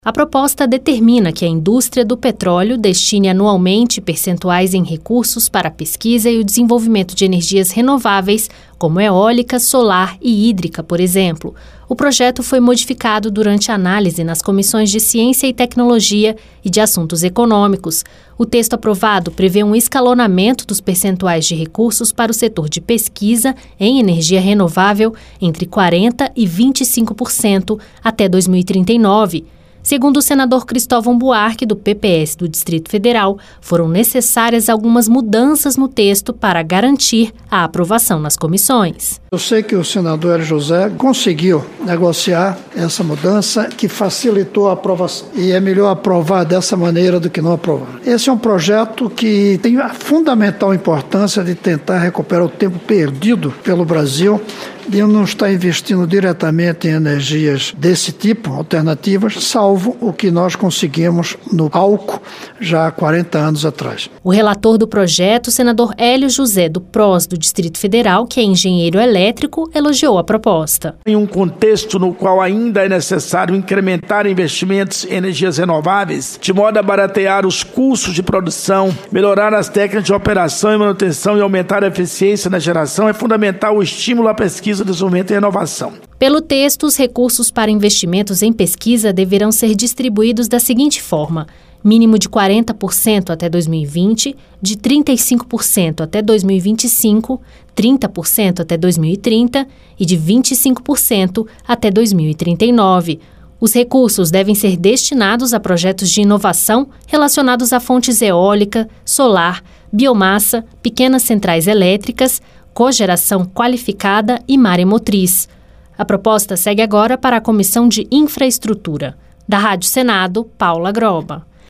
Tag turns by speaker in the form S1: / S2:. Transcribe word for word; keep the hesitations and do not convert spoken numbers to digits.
S1: A proposta determina que a indústria do petróleo destine anualmente percentuais em recursos para a pesquisa e o desenvolvimento de energias renováveis, como eólica, solar e hídrica, por exemplo. O projeto foi modificado durante a análise nas comissões de Ciência e Tecnologia e de Assuntos Econômicos. O texto aprovado prevê um escalonamento dos percentuais de recursos para o setor de pesquisa em energia renovável entre quarenta por cento e vinte e cinco por cento até dois mil e trinta e nove. Segundo o senador Cristóvão Buarque, do P P S do Distrito Federal, foram necessárias algumas mudanças no texto para garantir a aprovação nas comissões.
S2: Eu sei que o senador Hélio José conseguiu negociar essa mudança que facilitou a aprovação. E é melhor aprovar dessa maneira do que não aprovar. Esse é um projeto que tem a fundamental importância de tentar recuperar o tempo perdido pelo Brasil de não estar investindo diretamente em energias desse tipo, alternativas, salvo o que nós conseguimos no álcool já há quarenta anos atrás.
S1: O relator do projeto, o senador Hélio José, do P R O S do Distrito Federal, que é engenheiro elétrico, elogiou a proposta.
S3: Em um contexto no qual ainda é necessário incrementar investimentos em energias renováveis, de modo a baratear os custos de produção, melhorar as técnicas de operação e manutenção e aumentar a eficiência na geração, é fundamental o estímulo à pesquisa, desenvolvimento e inovação.
S1: Pelo texto, os recursos para investimentos em pesquisa deverão ser distribuídos da seguinte forma: mínimo de quarenta por cento até dois mil e vinte, de trinta e cinco por cento até dois mil e vinte e cinco, trinta por cento até dois mil e trinta e de vinte e cinco por cento até dois mil e trinta e nove. Os recursos devem ser destinados a projetos de inovação relacionados a fontes eólica, solar, biomassa, pequenas centrais elétricas, cogeração qualificada e maremotriz. A proposta segue agora para a Comissão de Infraestrutura. Da Rádio Senado, Paula Groba.